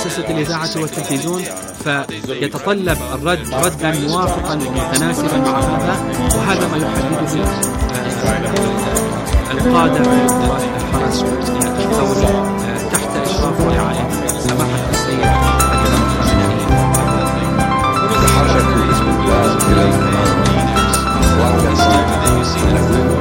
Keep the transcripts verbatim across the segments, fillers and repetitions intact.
مؤسسة الإذاعة والتلفزيون، فيتطلب الرد ردا موافقا ومتناسبا مع هذا، وهذا ما يحدده القادة في قوات الحرس الثوري تحت إشراف ورعاية سماحة السيد تحرك الاستقلال إلى الأمام وعلى السلام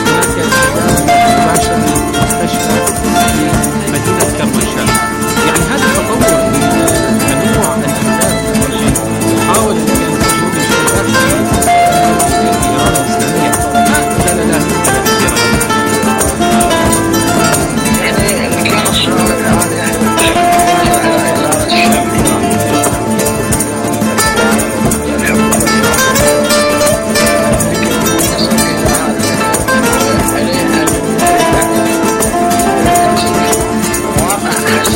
هناك مباشر مستشفى في مدينة كرمانشاه. يعني هذا التطور في تنوع الأهداف واللي يحاول أن يكون الشباب في الإرادة الإسلامية ما زال لا تأثير. يعني كان الصورة هذا يعني واقع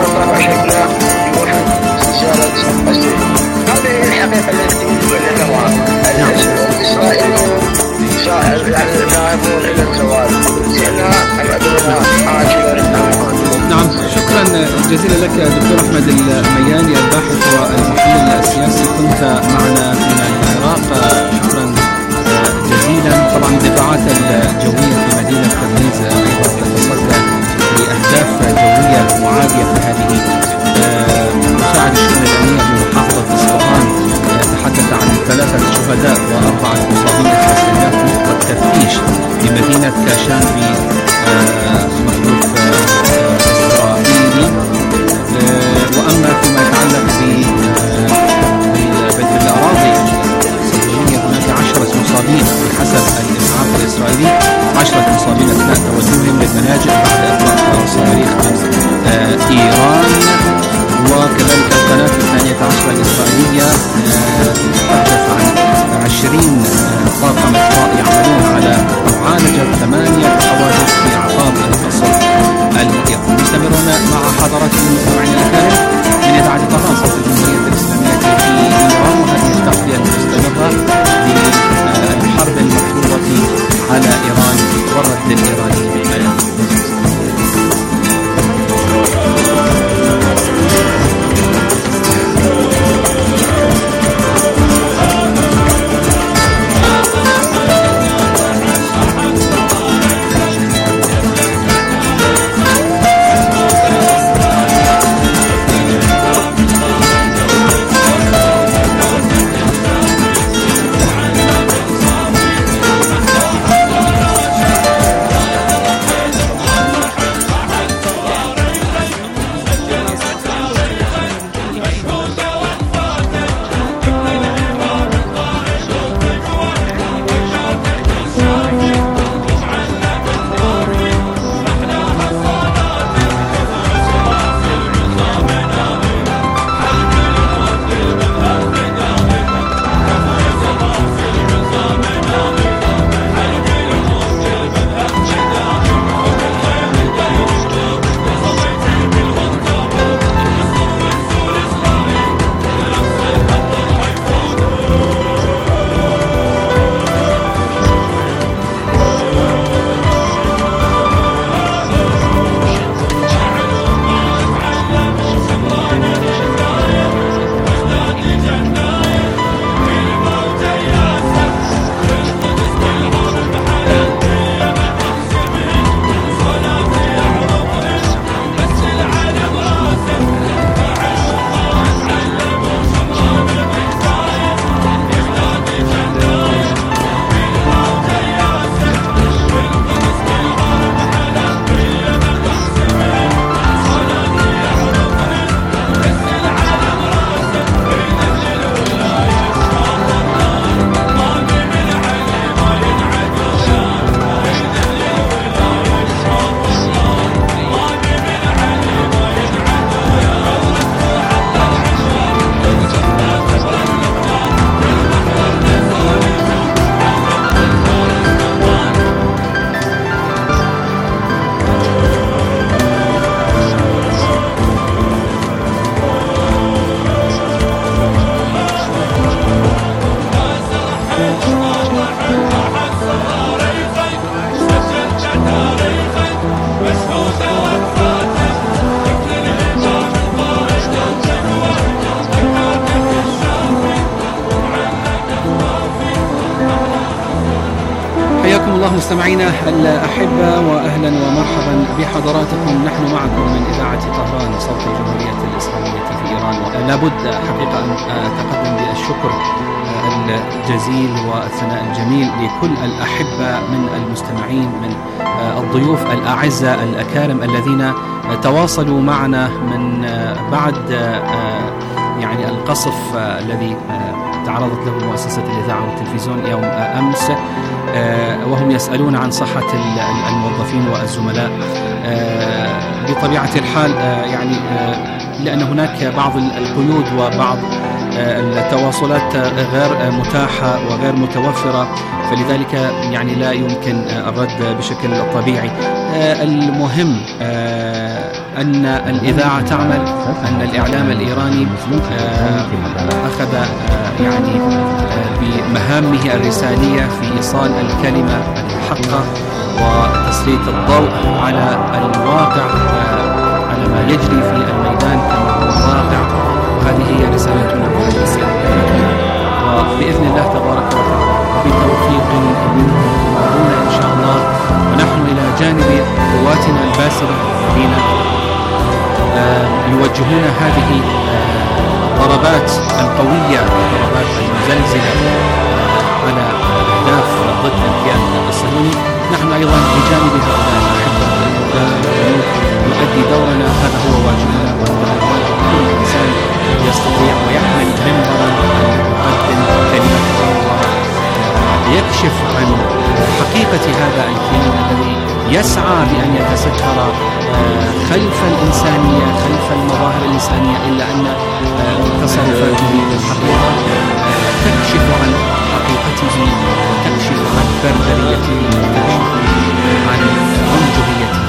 طبعا شكلها يوحد سلسلة السجن. هذه الحقيقة التي ذكرها الإسرائيليون يعني ذاهبون إلى الزوال لأنها عدونا عاجلا. نعم، شكرا جزيلا لك دكتور أحمد المياني الباحث والمحلل السياسي، كنت معنا من العراق. شكرا جزيلا. طبعا الدفاعات الجوية في مدينة تبريز أيضا تتصدى لأهداف جوية معادية في هذه. مساعد الشؤون الأمنية بمحافظة إصفهان تحدث عن ثلاثة شهداء وأربعة مصابين بتسليمات نقطة تفتيش في مدينة كاشان بمخلوق إسرائيلي. وأما فيما يتعلق بالأراضي الصهيونية هناك عشرة مصابين بحسب الإسعاف الإسرائيلي، عشرة مصابين أثناء توجههم للملاجئ بعد إطلاق صواريخ من إيران. وكذلك القناة الثانية عشرة الإسرائيلية تتحدث عن عشرين طاقم إطفاء يعملون على معالجة ثمانية حوادث في أعقاب الفصل الإيراني. مستمرون مع حضراتكم مستمعينا الكرام من إذاعة طهران صوت الجمهورية الإسلامية في إيران، وهذه التغطية المستمرة للحرب المفروضة على إيران والرد الإيراني عليها. مستمعينا الأحبة، وأهلا ومرحبا بحضراتكم. نحن معكم من إذاعة طهران صوت الجمهورية الإسلامية في إيران. لابد حقيقة أن أتقدم بالشكر الجزيل والثناء الجميل لكل الأحبة من المستمعين، من الضيوف الأعزاء الأكارم الذين تواصلوا معنا من بعد يعني القصف الذي تعرضت له مؤسسة الإذاعة والتلفزيون يوم أمس، وهم يسألون عن صحة الموظفين والزملاء. بطبيعة الحال يعني لأن هناك بعض القيود وبعض التواصلات غير متاحة وغير متوفرة، فلذلك يعني لا يمكن الرد بشكل طبيعي. المهم أن الإذاعة تعمل، أن الإعلام الإيراني أخذ يعني بمهامه الرسالية في إيصال الكلمة الحقة وتسليط الضوء على الواقع، على ما يجري في الميدان كما هو الواقع. وهذه هي رسالتنا وبإذن الله تبارك وتعالى بتوفيق منه ومعونة إن شاء الله، ونحن إلى جانب قواتنا الباسلة الذين يوجهون هذه الضربات القوية، الضربات المزلزلة على أهداف ضد الكيان الصهيوني. نحن أيضا بجانب هؤلاء الأحبة نؤدي دورنا، هذا هو واجبنا وهذا واجب كل إنسان يستطيع ويحمل منبرا يقدم كلمة يكشف عن حقيقة هذا الكيان الذي يسعى بأن يتستر خلف الإنسانية، خلف المظاهر الإنسانية، إلا أن تصرفاته الحقيقة تكشف عن حقيقته وتكشف عن بربريته وتكشف عن عنجهيته.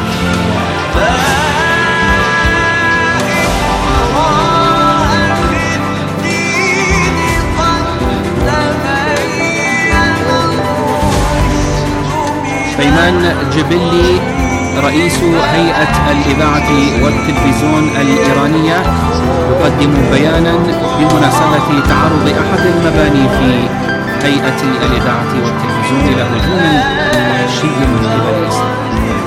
بيمان جبلي رئيس هيئة الإذاعة والتلفزيون الإيرانية يقدم بيانا بمناسبة تعرض أحد المباني في هيئة الإذاعة والتلفزيون إلى هجوم وحشي من قبل إسرائيل.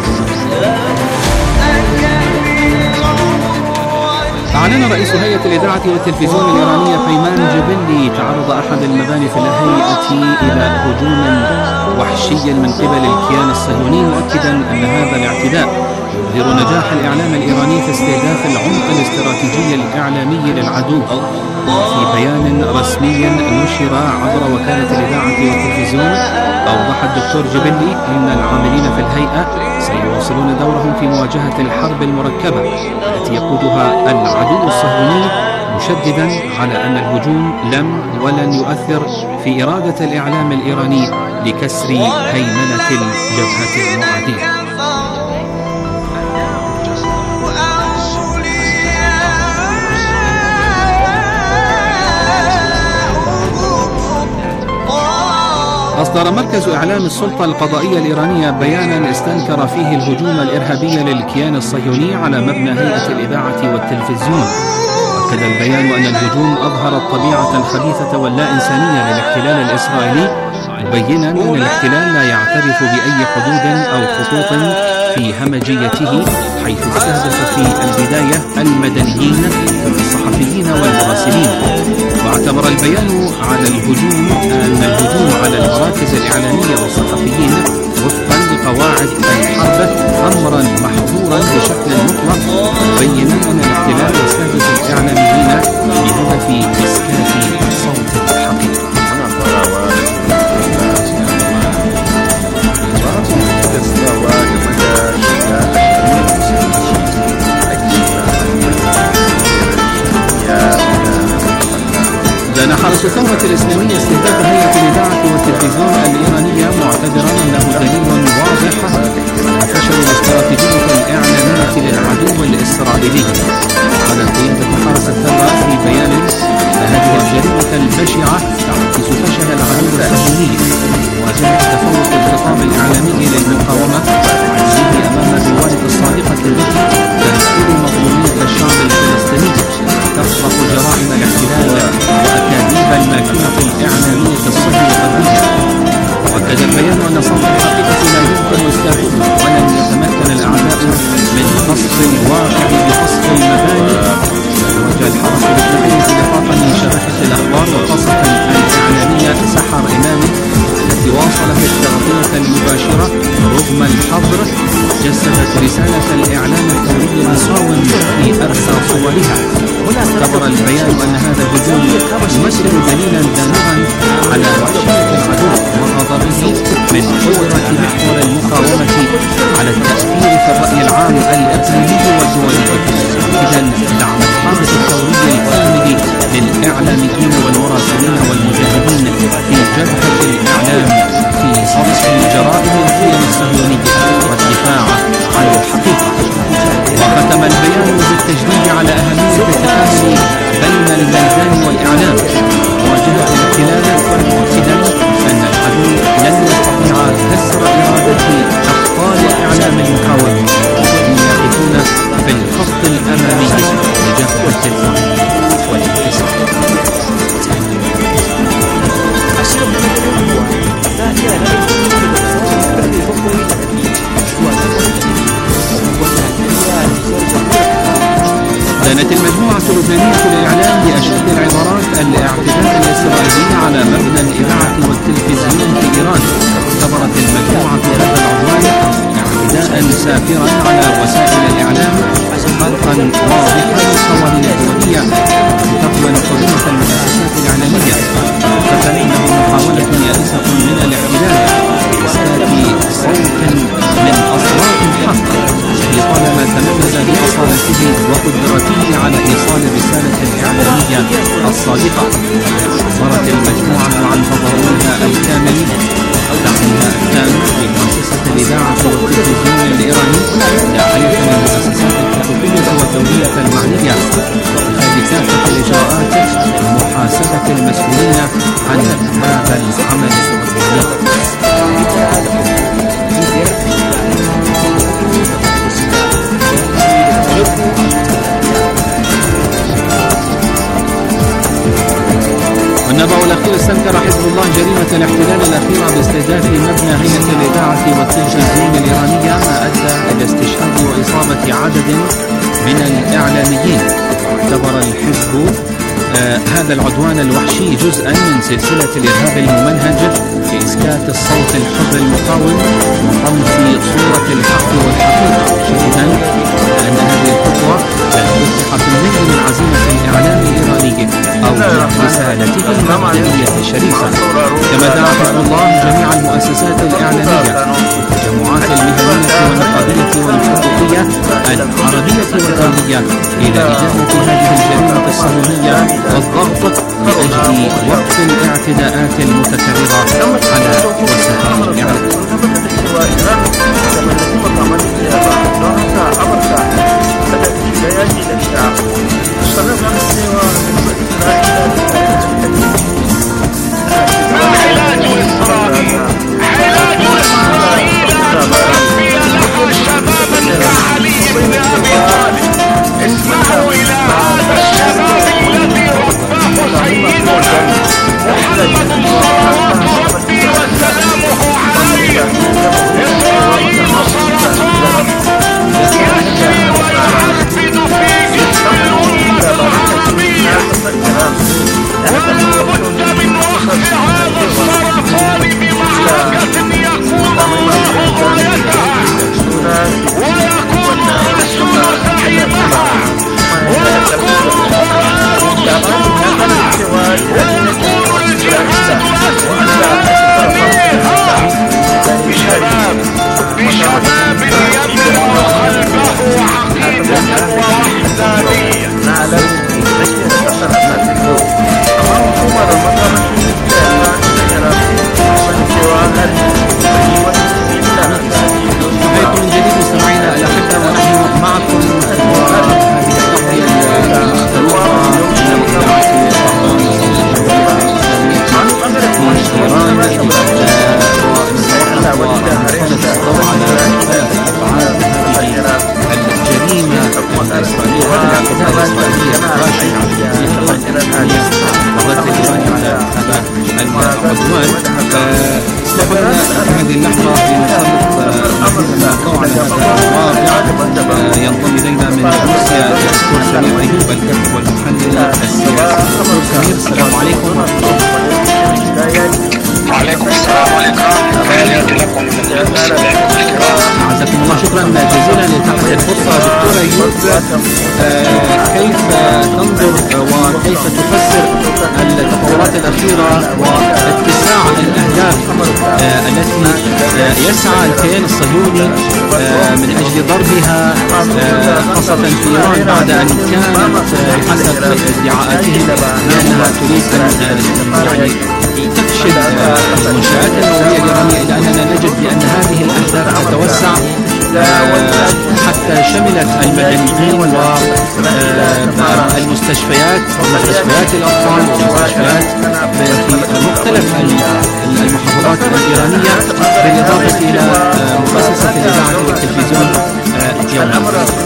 أعلن رئيس هيئة الإذاعة والتلفزيون الإيرانية بيمان جبلي تعرض أحد المباني في الهيئة إلى هجوم وحشي من قبل الكيان الصهيوني، مؤكدا أن هذا الاعتداء يظهر نجاح الإعلام الإيراني في استهداف العمق الاستراتيجي الإعلامي للعدو. في بيان رسمي نشر عبر وكالة الإذاعة والتلفزيون، أوضح الدكتور جبلي أن العاملين في الهيئة سيواصلون دورهم في مواجهة الحرب المركبة التي يقودها العدو الصهيوني، مشددا على أن الهجوم لم ولن يؤثر في إرادة الإعلام الإيراني لكسر هيمنة الجبهة المعادية. أصدر مركز إعلام السلطة القضائية الإيرانية بيانا استنكر فيه الهجوم الإرهابي للكيان الصهيوني على مبنى هيئة الإذاعة والتلفزيون. أكد البيان أن الهجوم أظهر الطبيعة الخبيثة واللا إنسانية للاحتلال الإسرائيلي، مبينا أن الاحتلال لا يعترف بأي حدود أو خطوط في همجيته، حيث استهدف في البداية المدنيين الصحفيين والمراسلين. واعتبر البيان على الهجوم أن الهجوم على المراكز الإعلامية والصحفيين وفقا لقواعد الحرب أمرا محظورا بشكل مطلق، مبينا أن الاحتلال يستهدف الإعلاميين بهدف إسكات صوت الحقيقة. دان حرس الثورة الإسلامية استهداف هيئة الإذاعة والتلفزيون الإيرانية، معتبرا أنه دليل واضح على فشل الاستراتيجية الإعلامية للعدو الإسرائيلي. قالت قيادة حرس الثورة في بيان أن هذه الجريمة البشعة تعكس فشل العدو الصهيوني مواجهة تفوق الخطاب الإعلامي للمقاومة وعجزه أمام الرواية الصادقة التي تذكر مظلومية الشعب الفلسطيني، تفرق جرائم الاحتلال وأكاذيب الماكينة الإعلامية الصهيونية. وأكد البيان أن صوت الحقيقة لا يمكن إسكاته، ولن يتمكن الأعداء من قصف الواقع بقصف المباني. وجه الحرس بالتحديد نقاطا من شبكة الأخبار وخاصة الإعلامية سحر إمامي التي واصلت التغطية المباشرة رغم الحظر، جسدت رسالة الإعلام الثوري المصاوم في أرسى صورها. واعتبر البيان أن هذا الهجوم يمثل دليلا دامغا على وحشية العدو وغضبه من قوة محور المقاومة على التأثير في الرأي العام الإقليمي والدولي. إذا دعم الحرس الثوري الكامل للإعلاميين والمراسلين والمجاهدين في جبهة الإعلام في صرف جرائم الكيان الصهيوني والدفاع عن الحقيقة. وختم ختم البيان بالتشديد على أهمية التكامل بين الميدان والإعلام مواجهة الاحتلال، مؤكدا أن العدو لن يستطيع كسر إرادة أبطال الإعلام المقاوم الذين يقفون في الخط الأمامي لجبهة الحق والانتصار. كانت المجموعة اللبنانية للإعلام بأشد العبارات الاعتداء الإسرائيلي على مبنى الإذاعة والتلفزيون في إيران. اعتبرت المجموعة في هذا العدوان اعتداء سافرا على وسائل الإعلام خلقا واضحا للقوانين الدولية تضمن حرمة المؤسسات الإعلامية، فكأنه محاولة يائسة من الاحتلال لإسكات صوت من أصوات الحق طالما تميز بأصالته وقدرته على إيصال الرسالة الإعلامية الصادقة. عبرت المجموعة عن تضامنها الكامل دعمها التام لمؤسسة الإذاعة والتلفزيون الإيراني لحريق المؤسسات الحقوقية والدولية المعنية واتخاذ كافة الإجراءات ومحاسبة المسؤولين عن هذا العمل العدواني. والنبأ الأخير: استنكر حزب الله جريمة الاحتلال الأخيرة باستهداف مبنى هيئة الإذاعة والتلفزيون الإيرانية ما أدى إلى استشهاد وإصابة عدد من الإعلاميين. اعتبر الحزب آه هذا العدوان الوحشي جزءا من سلسلة الإرهاب الممنهج في إسكات الصوت الحر المقاوم وطمس صورة الحق والحقيقة، شديدا أن هذه الخطوة تفتح في النهي من عزيمة الإعلام الإيراني أو رسالته المبدئية الشريفة. كما دعا حزب الله جميع المؤسسات الإعلامية والتجمعات المهنية والنقابية والحقوقية العربية والدولية إلى إدانة هذه الجريمة الصهيونية والضغط لأجل وقف الاعتداءات المتكررة على وسائل الإعلام. علاج إسرائيل علاج إسرائيل أن تربي لها شبابا كعلي بن أبي طالب. اسمعوا إلى هذا الشباب الذي رباه سيدنا محمد صلوات ربي وسلامه عليه. إسرائيل سرطان يسري ويعبد في جسم الأمة العربية، ولا بد من وقف هذا السرطان بمعركة يكون الله غايتها ويكون الرسول زعيمها ويكون القرآن دستورها ويكون الجهاد أساسها بشباب بشباب يملأ قلبه عقيدة ووحدانية. حياكم من جديد مستمعينا الأحبة، ونحن معكم الجريمة الإسرائيلية الإسرائيلية الراشدة والرد الإيراني على هذا العدوان. اسمحوا لنا في هذه اللحظة لنسلط مزيدا من الضوء على هذا الواقع. ينضم إلينا من روسيا الدكتور سمير أيوب الكاتب والمحلل السياسي. دكتور سمير، السلام عليكم. وعليكم السلام والإكرام. تحياتي لكم المستمعين الكرام. أعزكم الله، شكرا جزيلا لإتاحة الفرصة. دكتور أيوب، آه كيف تنظر وكيف تفسر التطورات الأخيرة واتساع الأهداف آه التي آه يسعى الكيان الصهيوني آه من أجل ضربها آه خاصة في إيران، بعد أن كانت حسب ادعاءاتهم بأنها تريد أن يعني تفشل المنشآت النووية الإيرانية، إلى أننا نجد بأن هذه الأهداف تتوسع حتى شملت المدنيين والمستشفيات ومستشفيات الأطفال ومستشفيات في مختلف المحافظات الإيرانية، بالإضافة إلى مؤسسة الإذاعة والتلفزيون الدولي.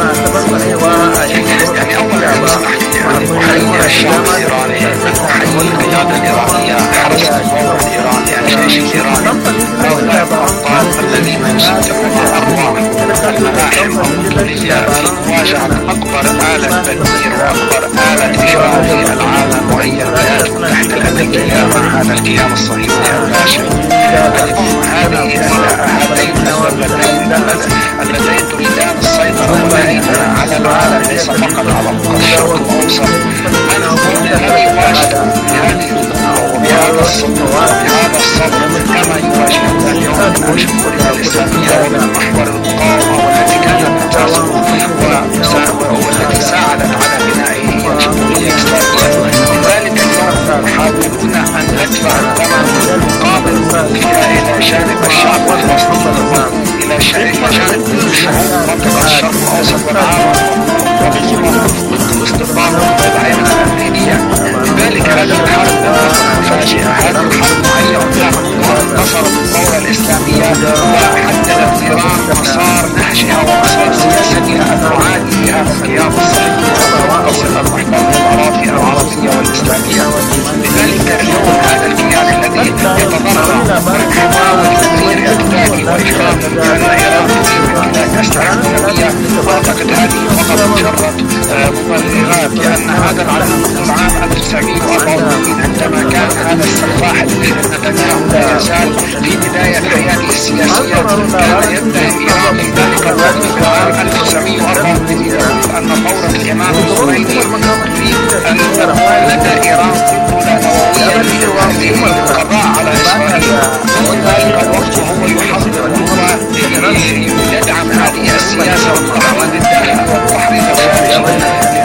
يعني أولا اسمح لي أن أحيي الشعب الإيراني، أحيي القيادة الإيرانية، حرس الثورة الإيراني، الجيش الإيراني، هؤلاء الأبطال الذين يسجلون أرواح الملاحم والكلية في مواجهة أكبر آلة تدمير وأكبر آلة إجرام في العالم، وهي الولايات المتحدة الأمريكية مع هذا الكيان الصهيوني الفاشل. اليوم هذه هاتين الدولتين اللتين تريدان السيطرة والهيمنة على العالم، ليس فقط على الشرق الأوسط. أنا أقول هذه واجهة بهذه بهذا الصدر بهذا الصدر كما يواجهون اليوم الجمهورية الإسلامية ومحور المقاومة، والتي كانت تمتازه والتي ساعدت على بنائه هي الجمهورية الإسلامية. لذلك اليوم يحاولون أن ندفع الثمن مقابل فيها إلى جانب الشعب الفلسطيني، إلى جانب شعوب منطقة الشرق الأوسط والعالم واستضافة العينة الأمريكية. لذلك هذه الحرب مفاجئة، هذه الحرب معينة انتصرت الثورة الإسلامية وحددت إيران مسار نهجها ومسار سياستها المعادي لهذا الكيان الصهيوني وتصل المحتل الأراضي العربية والإسلامية. لذلك اليوم هذا الكيان الذي يتضرر يحاول تدمير إقلالي وإجرام الكيان الإيراني من خلال أسلحة نووية، وأعتقد هذه فقط مجرد مبررات، لأن هذا العالم منذ عام ألف وتسعمائة وأربعة وثمانين عندما كان هذا السفاح نتنياهو لا يزال في بداية حياته السياسية، كان يتهم إيران في ذلك الوقت في عام ألف وتسعمائة وأربعة وثمانين أن ثورة الإمام الخميني تريد أن تكون لدى إيران قنبلة نووية للقضاء على إسرائيل. وفي ذلك الوقت وهو يحضر ويدعم هذه السياسة